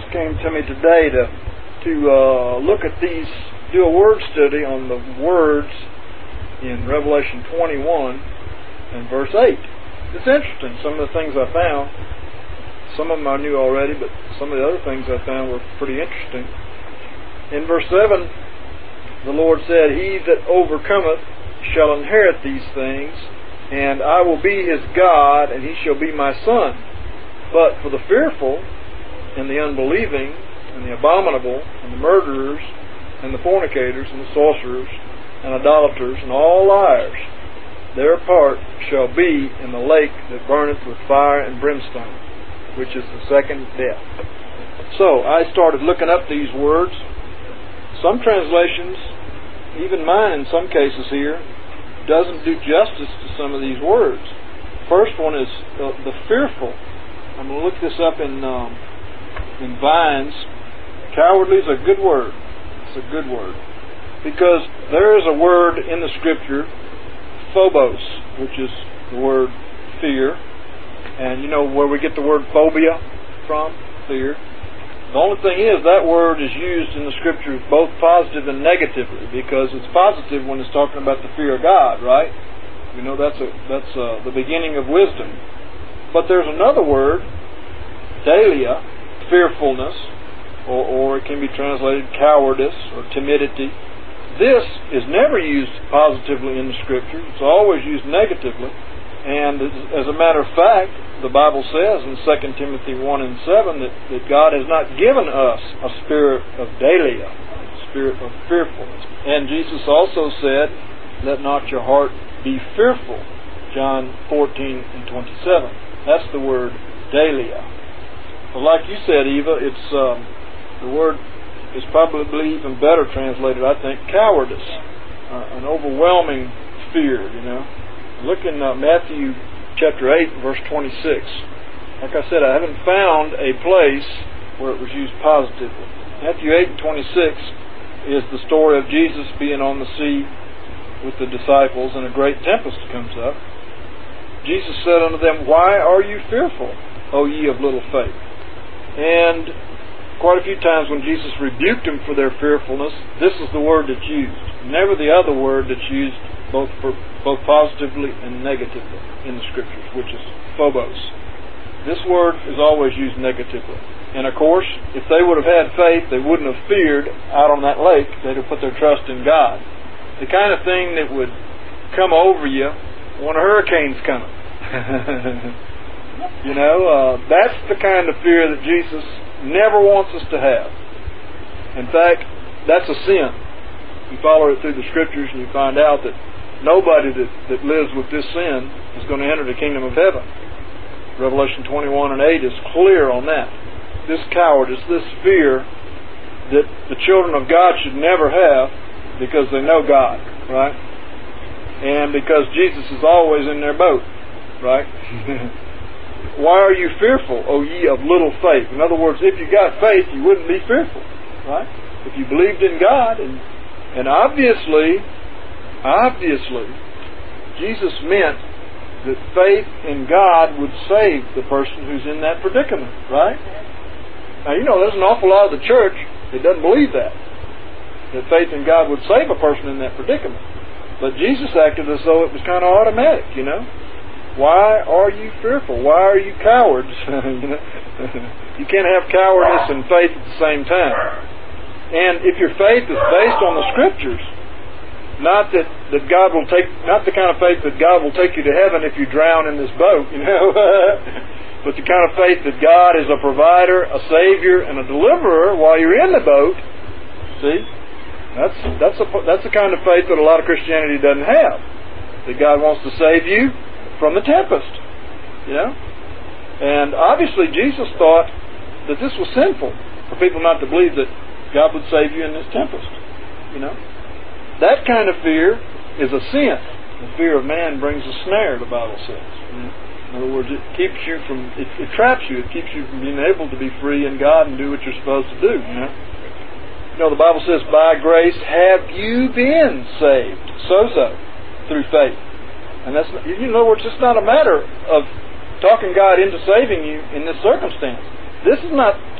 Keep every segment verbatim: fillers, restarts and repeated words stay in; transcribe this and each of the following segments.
came to me today to to uh, look at these, do a word study on the words in Revelation twenty-one and verse eight. It's interesting. Some of the things I found, some of them I knew already, but some of the other things I found were pretty interesting. In verse seven, the Lord said, "He that overcometh shall inherit these things, and I will be his God, and he shall be my son. But for the fearful, and the unbelieving, and the abominable, and the murderers, and the fornicators, and the sorcerers, and idolaters, and all liars, their part shall be in the lake that burneth with fire and brimstone," which is the second death. So, I started looking up these words. Some translations, even mine in some cases here, doesn't do justice to some of these words. First one is the, the fearful. I'm going to look this up in um, in Vines. Cowardly is a good word. It's a good word. Because there is a word in the Scripture, phobos, which is the word fear. And you know where we get the word phobia from? Fear. The only thing is that word is used in the Scriptures both positive and negatively, because it's positive when it's talking about the fear of God, right? You know, that's a, that's a, the beginning of wisdom. But there's another word, dalia, fearfulness, or, or it can be translated cowardice or timidity. This is never used positively in the Scripture. It's always used negatively. And as a matter of fact, the Bible says in Second Timothy one and seven that, that God has not given us a spirit of dalia, a spirit of fearfulness. And Jesus also said, "Let not your heart be fearful," John fourteen and twenty-seven. That's the word dalia. But like you said, Eva, it's um, the word is probably even better translated, I think, cowardice, uh, an overwhelming fear, you know. Look in uh, Matthew chapter eight, verse twenty-six. Like I said, I haven't found a place where it was used positively. Matthew eight and twenty-six is the story of Jesus being on the sea with the disciples, and a great tempest comes up. Jesus said unto them, "Why are you fearful, O ye of little faith?" And quite a few times when Jesus rebuked them for their fearfulness, this is the word that's used. Never the other word that's used both for, both positively and negatively in the Scriptures, which is phobos. This word is always used negatively. And of course, if they would have had faith, they wouldn't have feared out on that lake. They'd have put their trust in God. The kind of thing that would come over you when a hurricane's coming. You know, uh, that's the kind of fear that Jesus never wants us to have. In fact, that's a sin. You follow it through the Scriptures and you find out that nobody that, that lives with this sin is going to enter the kingdom of heaven. Revelation twenty-one and eight is clear on that. This cowardice, this fear that the children of God should never have because they know God, right? And because Jesus is always in their boat, right? "Why are you fearful, O ye of little faith?" In other words, if you got faith, you wouldn't be fearful, right? If you believed in God, and and obviously, obviously, Jesus meant that faith in God would save the person who's in that predicament, right? Now, you know, there's an awful lot of the church that doesn't believe that, that faith in God would save a person in that predicament. But Jesus acted as though it was kind of automatic, you know. Why are you fearful? Why are you cowards? You know? You can't have cowardice and faith at the same time. And if your faith is based on the Scriptures, not that, that God will take, not the kind of faith that God will take you to heaven if you drown in this boat, you know, but the kind of faith that God is a provider, a Savior, and a deliverer while you're in the boat. See, that's that's a that's the kind of faith that a lot of Christianity doesn't have. That God wants to save you from the tempest, you know. And obviously Jesus thought that this was sinful for people not to believe that God would save you in this tempest, you know. That kind of fear is a sin. The fear of man brings a snare, the Bible says. You know? In other words, it keeps you from, it, it traps you, it keeps you from being able to be free in God and do what you're supposed to do, you know. You know, the Bible says, "By grace have you been saved," sozo, through faith. And that's, not, in other words, it's not a matter of talking God into saving you in this circumstance. This is not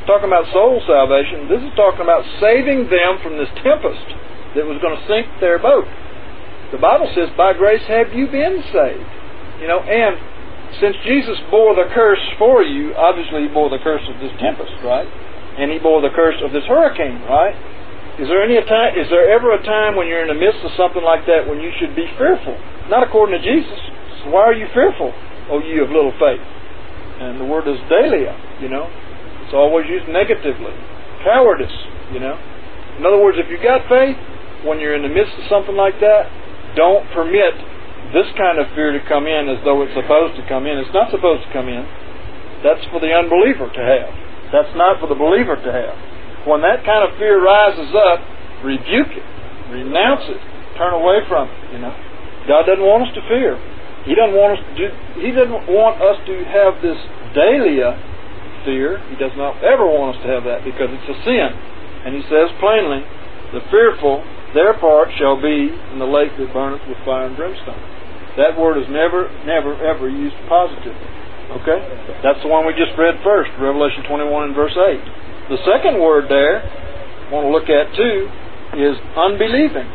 talking about soul salvation. This is talking about saving them from this tempest that was going to sink their boat. The Bible says, by grace have you been saved. You know, and since Jesus bore the curse for you, obviously He bore the curse of this tempest, right? And He bore the curse of this hurricane, right? Is there any time, is there ever a time when you're in the midst of something like that when you should be fearful? Not according to Jesus. So why are you fearful, O ye of little faith? And the word is dalia, you know. It's always used negatively. Cowardice, you know. In other words, if you got faith, when you're in the midst of something like that, don't permit this kind of fear to come in as though it's supposed to come in. It's not supposed to come in. That's for the unbeliever to have. That's not for the believer to have. When that kind of fear rises up, rebuke it, renounce it, turn away from it, you know. God doesn't want us to fear. He doesn't want us to do, He doesn't want us to have this dalia fear. He does not ever want us to have that because it's a sin. And He says plainly, the fearful, their part shall be in the lake that burneth with fire and brimstone. That word is never, never, ever used positively. Okay? That's the one we just read first, Revelation twenty-one and verse eight. The second word there, I want to look at too, is unbelieving.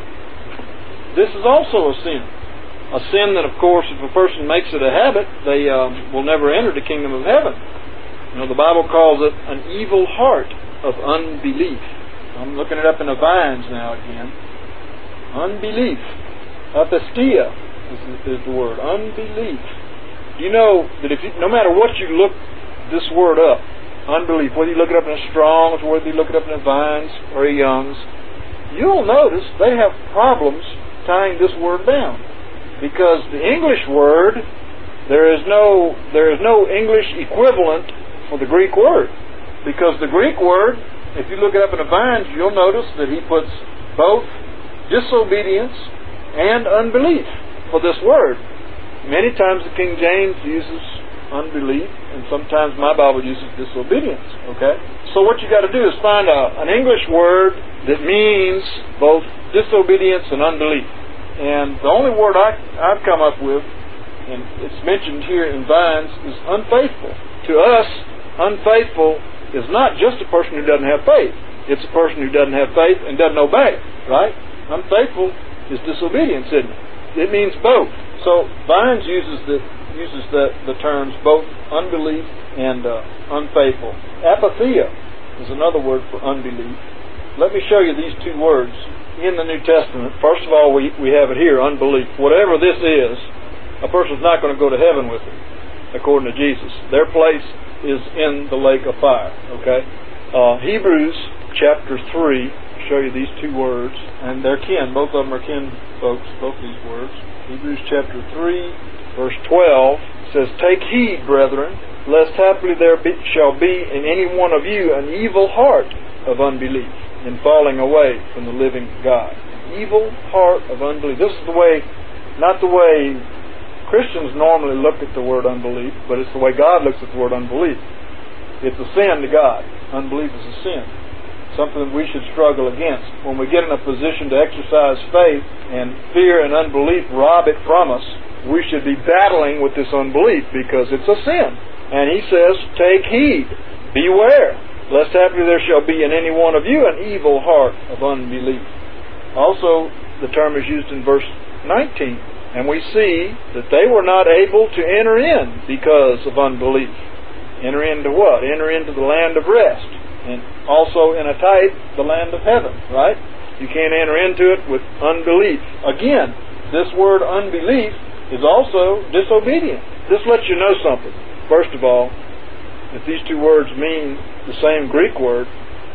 This is also a sin. A sin that, of course, if a person makes it a habit, they um, will never enter the kingdom of heaven. You know, the Bible calls it an evil heart of unbelief. I'm looking it up in the Vines now again. Unbelief. Apistia is, is the word. Unbelief. You know that if you, no matter what you look this word up, unbelief, whether you look it up in the Strong's, or whether you look it up in the Vines or the Young's, you'll notice they have problems tying this word down. Because the English word, there is no there is no English equivalent for the Greek word. Because the Greek word, if you look it up in the Vines, you'll notice that he puts both disobedience and unbelief for this word. Many times the King James uses unbelief, and sometimes my Bible uses disobedience. Okay? So what you got to do is find a, an English word that means both disobedience and unbelief. And the only word I, I've come up with, and it's mentioned here in Vines, is unfaithful. To us, unfaithful is not just a person who doesn't have faith. It's a person who doesn't have faith and doesn't obey. Right? Unfaithful is disobedience, isn't it? It means both. So Vines uses the uses the, the terms both unbelief and uh, unfaithful. Apatheia is another word for unbelief. Let me show you these two words in the New Testament. First of all, we, we have it here, unbelief. Whatever this is, a person's not going to go to heaven with it, according to Jesus. Their place is in the lake of fire. Okay? Uh, Hebrews chapter three, show you these two words, and they're kin. Both of them are kin, folks, both these words. Hebrews chapter three, verse twelve says, "Take heed, brethren, lest haply there be, shall be in any one of you an evil heart of unbelief, in falling away from the living God." Evil heart of unbelief. This is the way, not the way Christians normally look at the word unbelief, but it's the way God looks at the word unbelief. It's a sin to God. Unbelief is a sin. Something that we should struggle against. When we get in a position to exercise faith and fear and unbelief rob it from us, we should be battling with this unbelief because it's a sin. And he says, take heed, beware, lest haply there shall be in any one of you an evil heart of unbelief. Also, the term is used in verse nineteen. And we see that they were not able to enter in because of unbelief. Enter into what? Enter into the land of rest. And also in a type, the land of heaven, right? You can't enter into it with unbelief. Again, this word unbelief is also disobedient. This lets you know something. First of all, if these two words mean the same Greek word,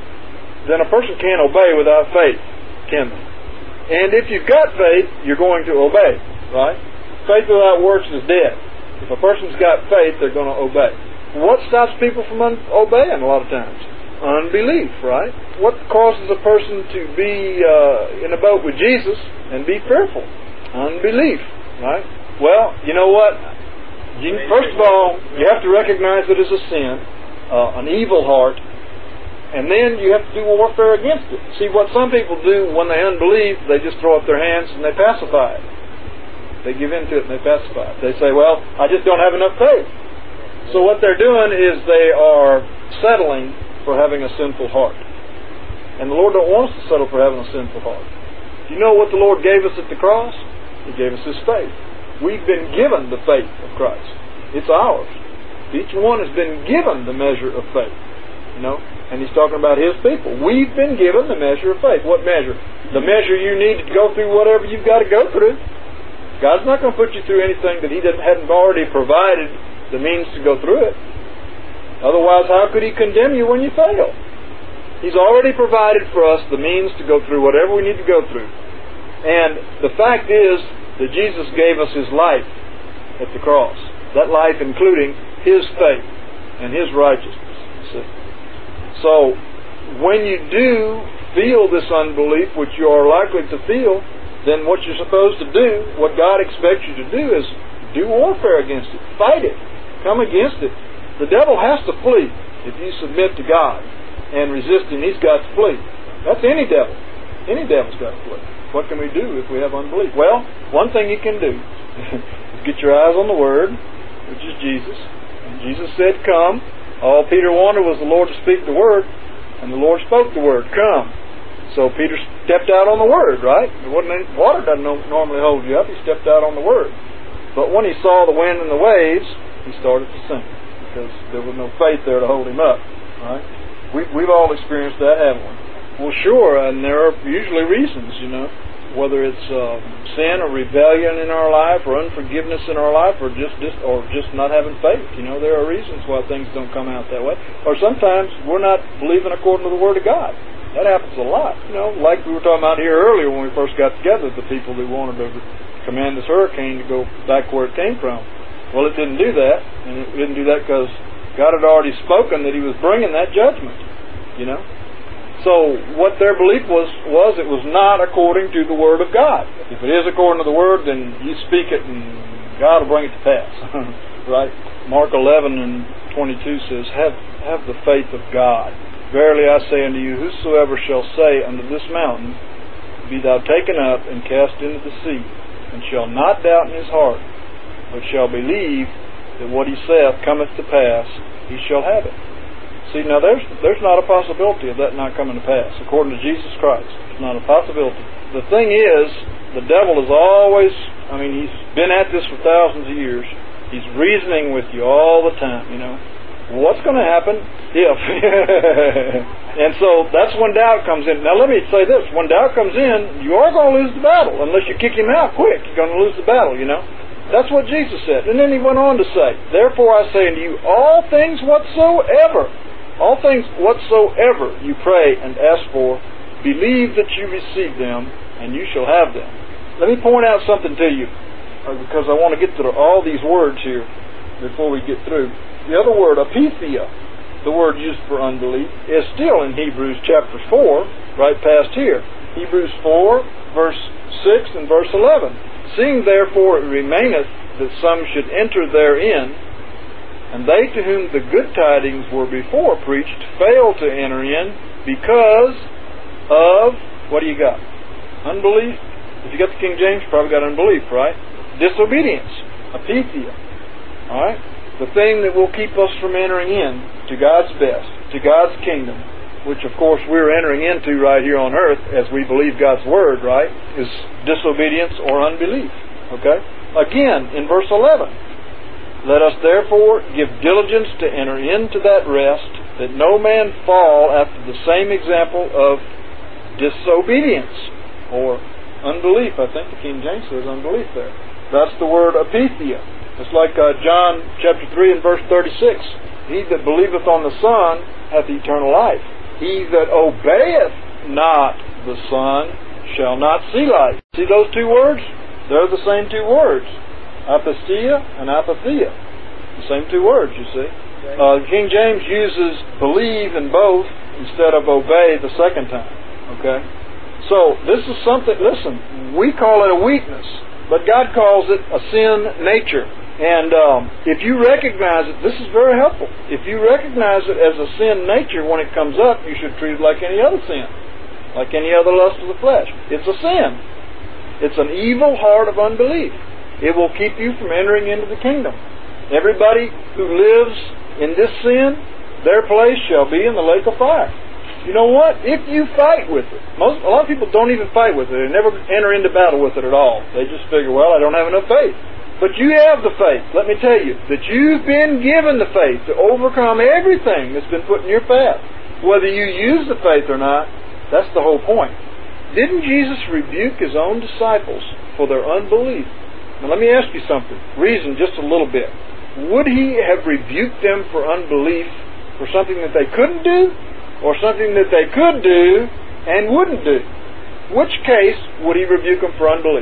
then a person can't obey without faith, can they? And if you've got faith, you're going to obey, right? Faith without works is dead. If a person's got faith, they're going to obey. What stops people from un- obeying a lot of times? Unbelief, right? What causes a person to be uh, in a boat with Jesus and be fearful? Unbelief, right? Well, you know what? You, first of all, you have to recognize it as a sin, uh, an evil heart, and then you have to do warfare against it. See, what some people do when they unbelieve, they just throw up their hands and they pacify it. They give in to it and they pacify it. They say, well, I just don't have enough faith. So what they're doing is they are settling for having a sinful heart. And the Lord don't want us to settle for having a sinful heart. Do you know what the Lord gave us at the cross? He gave us His faith. We've been given the faith of Christ. It's ours. Each one has been given the measure of faith. You know, and He's talking about His people. We've been given the measure of faith. What measure? The measure you need to go through whatever you've got to go through. God's not going to put you through anything that He hadn't already provided the means to go through it. Otherwise, how could He condemn you when you fail? He's already provided for us the means to go through whatever we need to go through. And the fact is that Jesus gave us His life at the cross. That life including His faith and His righteousness. See? So, when you do feel this unbelief, which you are likely to feel, then what you're supposed to do, what God expects you to do, is do warfare against it. Fight it. Come against it. The devil has to flee if you submit to God and resist Him. He's got to flee. That's any devil. Any devil's got to flee. What can we do if we have unbelief? Well, one thing you can do is get your eyes on the Word, which is Jesus. And Jesus said, come. All Peter wanted was the Lord to speak the Word, and the Lord spoke the Word, come. So Peter stepped out on the Word, right? It wasn't any, water doesn't normally hold you up. He stepped out on the Word. But when he saw the wind and the waves, he started to sink, because there was no faith there to hold him up, right? We, we've all experienced that, haven't we? Well, sure, and there are usually reasons, you know, whether it's uh, sin or rebellion in our life, or unforgiveness in our life, or just, just or just not having faith. You know, there are reasons why things don't come out that way. Or sometimes we're not believing according to the Word of God. That happens a lot. You know, like we were talking about here earlier when we first got together, the people who wanted to command this hurricane to go back where it came from. Well, it didn't do that, and it didn't do that because God had already spoken that He was bringing that judgment. You know. So what their belief was, was it was not according to the Word of God. If it is according to the Word, then you speak it and God will bring it to pass. Right? Mark eleven and twenty-two says, have, have the faith of God. Verily I say unto you, whosoever shall say unto this mountain, be thou taken up and cast into the sea, and shall not doubt in his heart, but shall believe that what he saith cometh to pass, he shall have it. See, now there's there's not a possibility of that not coming to pass. According to Jesus Christ, it's not a possibility. The thing is, the devil is always, I mean, he's been at this for thousands of years. He's reasoning with you all the time, you know. What's going to happen if? And so that's when doubt comes in. Now let me say this. When doubt comes in, you are going to lose the battle. Unless you kick him out quick, you're going to lose the battle, you know. That's what Jesus said. And then he went on to say, therefore I say unto you, all things whatsoever, all things whatsoever you pray and ask for, believe that you receive them, and you shall have them. Let me point out something to you, because I want to get to all these words here before we get through. The other word, apethia, the word used for unbelief, is still in Hebrews chapter four, right past here. Hebrews four, verse six and verse eleven. Seeing therefore it remaineth that some should enter therein, and they to whom the good tidings were before preached failed to enter in because of, what do you got? Unbelief. If you got the King James, you probably got unbelief, right? Disobedience. Apethia. Alright? The thing that will keep us from entering in to God's best, to God's kingdom, which of course we're entering into right here on earth as we believe God's Word, right, is disobedience or unbelief. Okay? Again, in verse eleven, let us therefore give diligence to enter into that rest, that no man fall after the same example of disobedience or unbelief. I think the King James says unbelief there. That's the word apethia. It's like uh, John chapter three and verse thirty-six. He that believeth on the Son hath eternal life. He that obeyeth not the Son shall not see life. See those two words? They're the same two words. Apistia and apathia. The same two words, you see. Uh, King James uses believe in both instead of obey the second time. Okay? So, this is something, listen, we call it a weakness, but God calls it a sin nature. And um, if you recognize it, this is very helpful. If you recognize it as a sin nature when it comes up, you should treat it like any other sin, like any other lust of the flesh. It's a sin. It's an evil heart of unbelief. It will keep you from entering into the kingdom. Everybody who lives in this sin their place shall be in the lake of fire. You know what? If you fight with it, most a lot of people don't even fight with it. They never enter into battle with it at all. They just figure, well, I don't have enough faith. But you have the faith. Let me tell you that you've been given the faith to overcome everything that's been put in your path. Whether you use the faith or not, that's the whole point. Didn't Jesus rebuke His own disciples for their unbelief? Now let me ask you something. Reason just a little bit. Would He have rebuked them for unbelief for something that they couldn't do, or something that they could do and wouldn't do? Which case would He rebuke them for unbelief?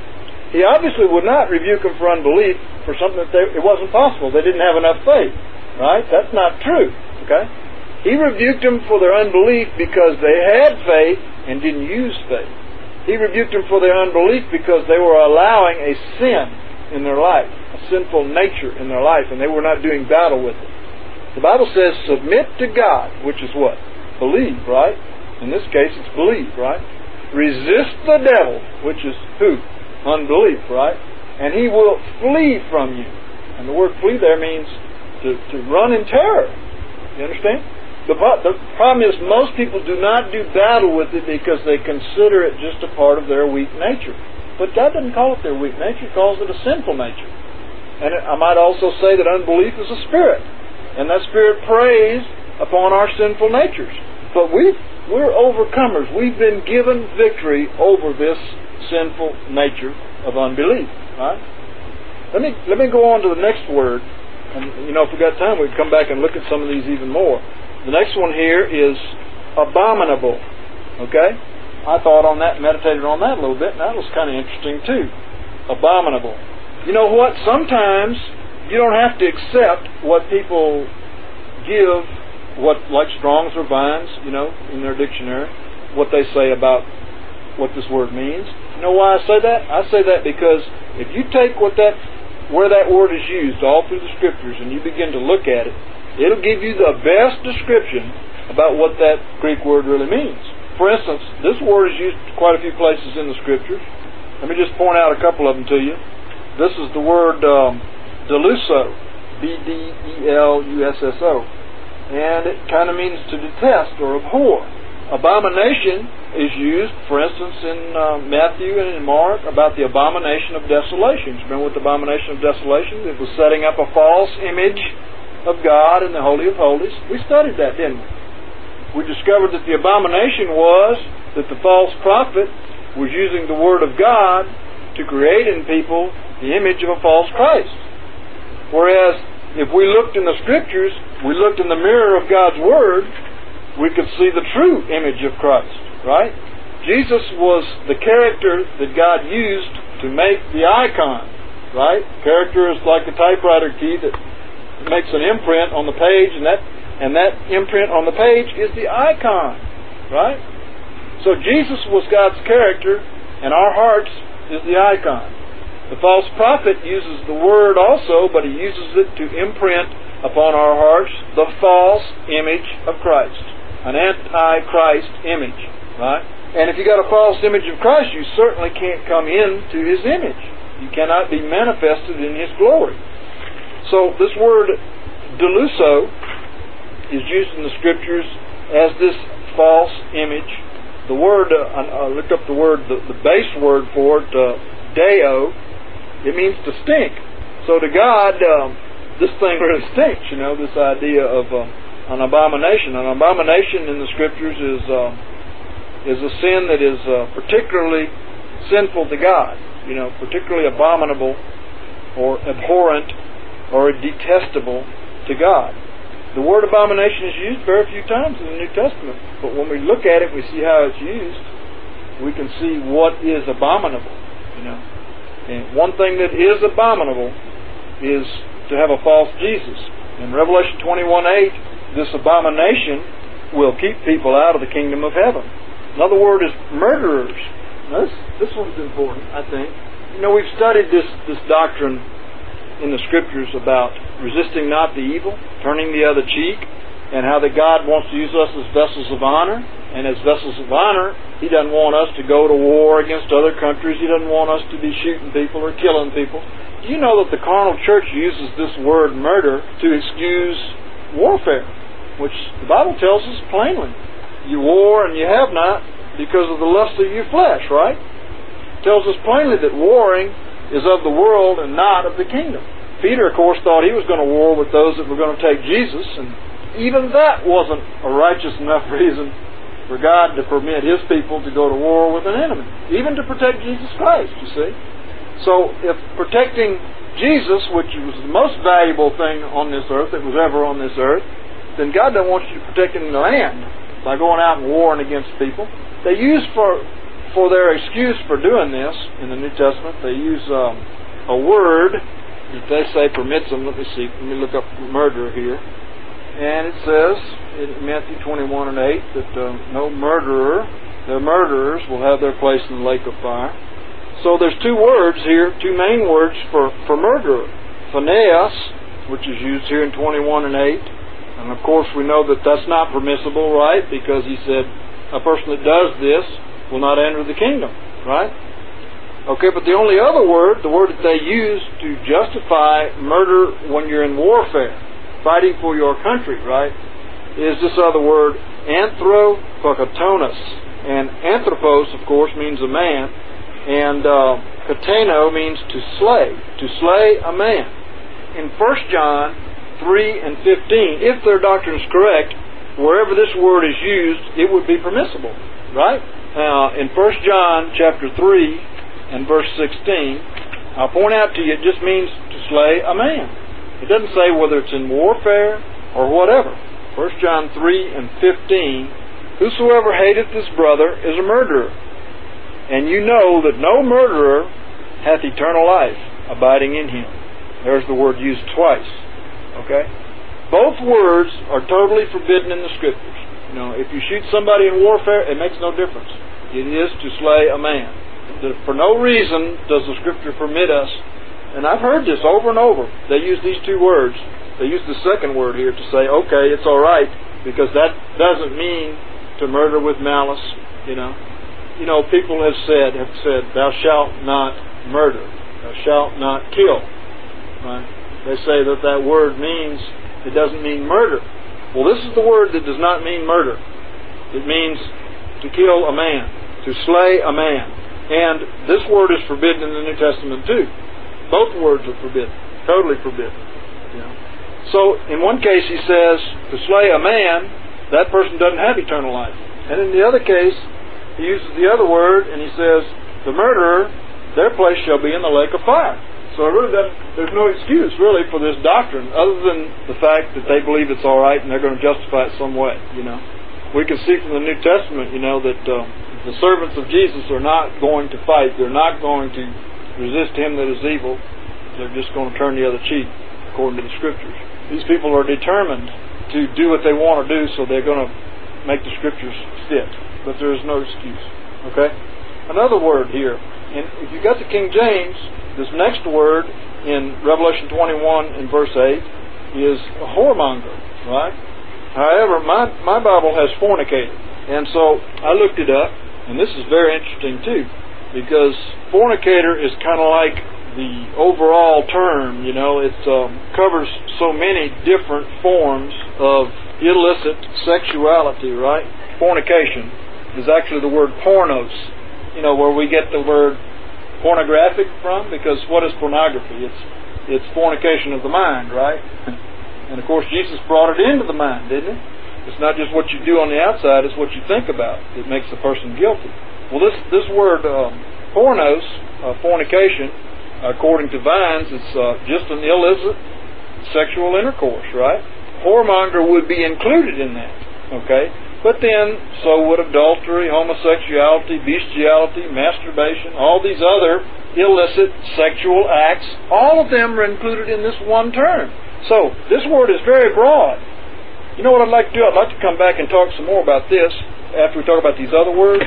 He obviously would not rebuke them for unbelief for something that they, it wasn't possible. They didn't have enough faith. Right? That's not true. Okay? He rebuked them for their unbelief because they had faith and didn't use faith. He rebuked them for their unbelief because they were allowing a sin in their life, a sinful nature in their life, and they were not doing battle with it. The Bible says, submit to God, which is what? Believe, right? In this case, it's believe, right? Resist the devil, which is who? Unbelief, right? And he will flee from you. And the word flee there means to, to run in terror. You understand? The, the problem is most people do not do battle with it because they consider it just a part of their weak nature. But God doesn't call it their weak nature. He calls it a sinful nature. And I might also say that unbelief is a spirit. And that spirit preys upon our sinful natures. But we've, we're overcomers. We've been given victory over this sinful nature of unbelief. Right? Let me let me go on to the next word. And, you know, if we got time, we'd come back and look at some of these even more. The next one here is abominable. Okay? I thought on that, meditated on that a little bit, and that was kind of interesting too. Abominable. You know what? Sometimes you don't have to accept what people give, what like Strong's or Vine's, you know, in their dictionary, what they say about what this word means. You know why I say that? I say that because if you take what that, where that word is used all through the Scriptures and you begin to look at it, it'll give you the best description about what that Greek word really means. For instance, this word is used quite a few places in the Scriptures. Let me just point out a couple of them to you. This is the word um, deluso, B D E L U S S O, and it kind of means to detest or abhor. Abomination is used, for instance, in uh, Matthew and in Mark about the abomination of desolations. Remember what the abomination of desolations? It was setting up a false image of God in the Holy of Holies. We studied that, didn't we? We discovered that the abomination was that the false prophet was using the Word of God to create in people the image of a false Christ. Whereas, if we looked in the Scriptures, we looked in the mirror of God's Word, we could see the true image of Christ, right? Jesus was the character that God used to make the icon, right? Character is like a typewriter key that makes an imprint on the page, and that and that imprint on the page is the icon, right? So Jesus was God's character, and our hearts is the icon. The false prophet uses the word also, but he uses it to imprint upon our hearts the false image of Christ, an anti-Christ image, right? And if you got a false image of Christ, you certainly can't come into His image. You cannot be manifested in His glory. So this word deluso is used in the Scriptures as this false image. The word, uh, I looked up the word, the, the base word for it, uh, deo, it means to stink. So to God, um, this thing really stinks, you know, this idea of uh, an abomination. An abomination in the Scriptures is uh, is a sin that is uh, particularly sinful to God, you know, particularly abominable or abhorrent or detestable to God. The word abomination is used very few times in the New Testament, but when we look at it, we see how it's used. We can see what is abominable, you know. And one thing that is abominable is to have a false Jesus. In Revelation twenty-one eight, this abomination will keep people out of the kingdom of heaven. Another word is murderers. Now this, this one's important, I think. You know, we've studied this, this doctrine in the Scriptures about resisting not the evil, turning the other cheek, and how that God wants to use us as vessels of honor. And as vessels of honor, He doesn't want us to go to war against other countries. He doesn't want us to be shooting people or killing people. Do you know that the carnal church uses this word murder to excuse warfare? which the Bible tells us plainly. You war and you have not because of the lust of your flesh, right? It tells us plainly that warring is of the world and not of the kingdom. Peter, of course, thought he was going to war with those that were going to take Jesus, and even that wasn't a righteous enough reason for God to permit His people to go to war with an enemy, even to protect Jesus Christ, you see. So if protecting Jesus, which was the most valuable thing on this earth that was ever on this earth, then God doesn't want you protecting the land by going out and warring against people. They use for for their excuse for doing this in the New Testament, they use um, a word that they say permits them. Let me see. Let me look up murder here. And it says in Matthew twenty-one and eight that uh, no murderer, the murderers will have their place in the lake of fire. So there's two words here, two main words for, for murderer. Phaneos, which is used here in twenty-one and eight. And of course we know that that's not permissible, right? Because he said a person that does this will not enter the kingdom, right? Okay, but the only other word, the word that they use to justify murder when you're in warfare, fighting for your country, right, is this other word, anthropokatonos. And anthropos, of course, means a man, and uh, kateno means to slay, to slay a man. In First John three and fifteen, if their doctrine is correct, wherever this word is used, it would be permissible, right? Now, in First John chapter three and verse sixteen, I'll point out to you, it just means to slay a man. It doesn't say whether it's in warfare or whatever. First John three and fifteen, whosoever hateth his brother is a murderer. And you know that no murderer hath eternal life abiding in him. There's the word used twice. Okay? Both words are totally forbidden in the Scriptures. You know, if you shoot somebody in warfare, it makes no difference. It is to slay a man. For no reason does the Scripture permit us, and I've heard this over and over, they use these two words. They use the second word here to say, okay, it's all right, because that doesn't mean to murder with malice, you know. You know, people have said, have said, thou shalt not murder, thou shalt not kill. Right? They say that that word means, it doesn't mean murder. Well, this is the word that does not mean murder. It means to kill a man, to slay a man. And this word is forbidden in the New Testament too. Both words are forbidden, totally forbidden. You know? So, in one case he says, to slay a man, that person doesn't have eternal life. And in the other case, he uses the other word, and he says, the murderer, their place shall be in the lake of fire. So it really doesn't, there's no excuse, really, for this doctrine, other than the fact that they believe it's all right and they're going to justify it some way, you know. We can see from the New Testament, you know, that uh, the servants of Jesus are not going to fight. They're not going to resist him that is evil. They're just going to turn the other cheek, according to the Scriptures. These people are determined to do what they want to do, so they're going to make the Scriptures fit. But there is no excuse. Okay? Another word here. And if you got the King James, this next word in Revelation twenty-one and verse eight is a whoremonger, right? However, my, my Bible has fornicator. And so I looked it up, and this is very interesting too, because fornicator is kind of like the overall term, you know, it um, covers so many different forms of illicit sexuality, right? Fornication is actually the word pornos, you know, where we get the word pornographic from, because what is pornography? It's it's fornication of the mind, right? And of course Jesus brought it into the mind, didn't he? It's not just what you do on the outside, it's what you think about that makes the person guilty. Well, this this word um, pornos, uh, fornication, according to Vines, it's uh, just an illicit sexual intercourse, right? Whoremonger would be included in that, okay? But then, so would adultery, homosexuality, bestiality, masturbation, all these other illicit sexual acts. All of them are included in this one term. So, this word is very broad. You know what I'd like to do? I'd like to come back and talk some more about this after we talk about these other words,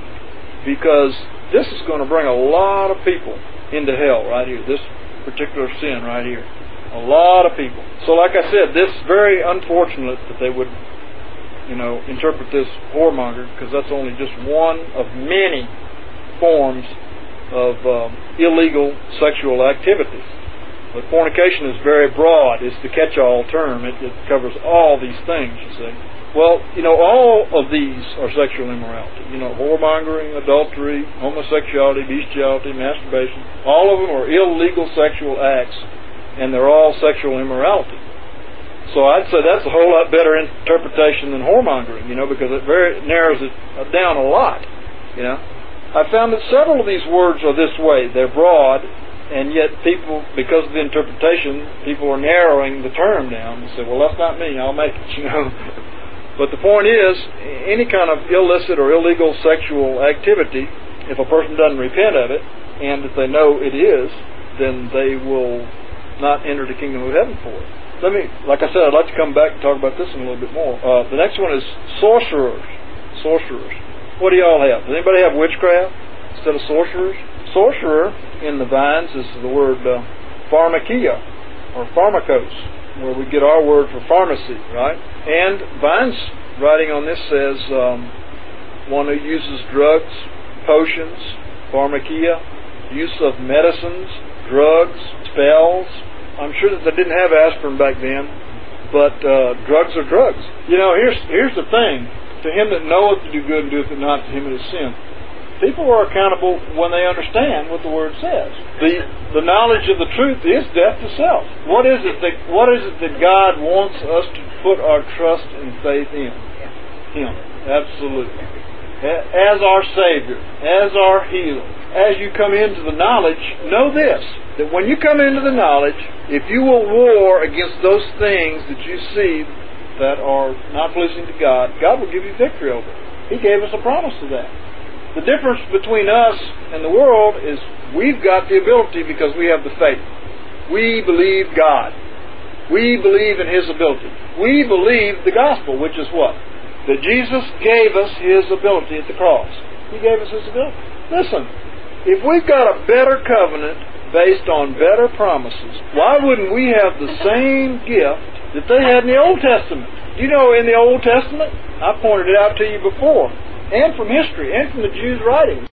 because this is going to bring a lot of people into hell right here, this particular sin right here. A lot of people. So like I said, this is very unfortunate that they would, you know, interpret this whoremonger, because that's only just one of many forms of um, illegal sexual activity. But fornication is very broad. It's the catch-all term. It, it covers all these things, you see. Well, you know, all of these are sexual immorality. You know, whoremongering, adultery, homosexuality, bestiality, masturbation. All of them are illegal sexual acts, and they're all sexual immorality. So I'd say that's a whole lot better interpretation than whoremongering, you know, because it very narrows it down a lot, you know. I found that several of these words are this way. They're broad, and yet people, because of the interpretation, people are narrowing the term down and say, well, that's not me, I'll make it, you know. But the point is, any kind of illicit or illegal sexual activity, if a person doesn't repent of it, and if they know it is, then they will not enter the kingdom of heaven for it. Let me, like I said, I'd like to come back and talk about this in a little bit more. Uh, the next one is sorcerers. Sorcerers. What do y'all have? Does anybody have witchcraft instead of sorcerers? Sorcerer in the Vines is the word uh, pharmakia or pharmakos, where we get our word for pharmacy, right? And Vines writing on this says um, one who uses drugs, potions, pharmakia, use of medicines, drugs, spells. I'm sure that they didn't have aspirin back then, but uh, drugs are drugs. You know, here's here's the thing. To him that knoweth to do good and doeth it not, to him it is sin. People are accountable when they understand what the Word says. The the knowledge of the truth is death to self. What is it that what is it that God wants us to put our trust and faith in? Him. Absolutely. As our Savior, as our healer. As you come into the knowledge, know this, that when you come into the knowledge, if you will war against those things that you see that are not pleasing to God, God will give you victory over it. He gave us a promise to that. The difference between us and the world is we've got the ability because we have the faith. We believe God. We believe in His ability. We believe the gospel, which is what? That Jesus gave us His ability at the cross. He gave us His ability. Listen, if we've got a better covenant based on better promises, why wouldn't we have the same gift that they had in the Old Testament? You know, in the Old Testament, I pointed it out to you before, and from history, and from the Jews' writings,